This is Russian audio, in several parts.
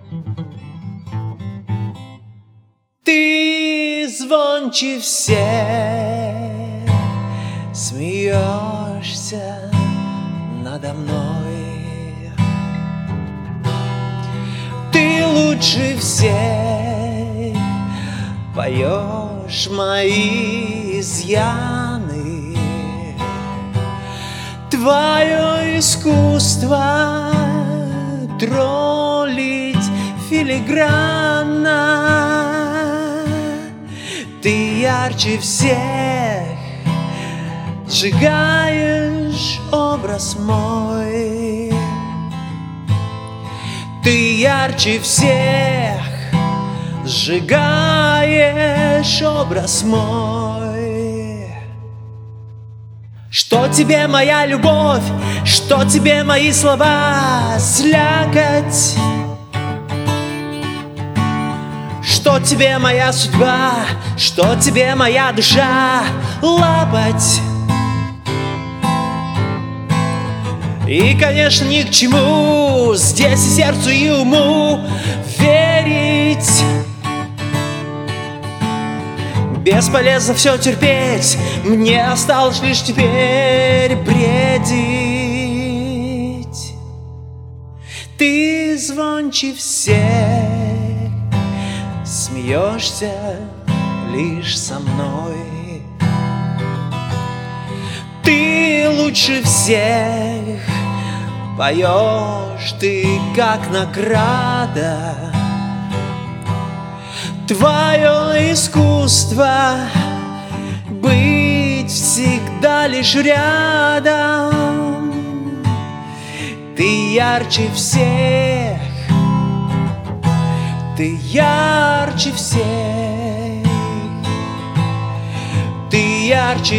Ты звонче всех смеешься надо мной. Ты лучше всех поешь мои изъяны. Твое искусство троллить филигранно. Ты ярче всех сжигаешь образ мой. Ты ярче всех сжигаешь образ мой. Что тебе моя любовь, что тебе мои слова, слякоть? Что тебе моя судьба, что тебе моя душа, лапоть? И, конечно, ни к чему здесь и сердцу, и уму верить. Бесполезно все терпеть, мне осталось лишь теперь бредить. Ты звонче всех смеешься лишь со мной. Ты лучше всех поешь, ты как награда. Твое искусство быть всегда лишь рядом. Ты ярче всех, ты ярче всех, ты ярче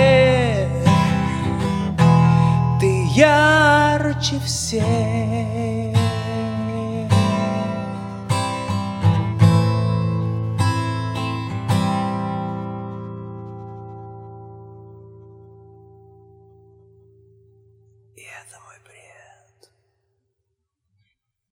всех, ты ярче всех.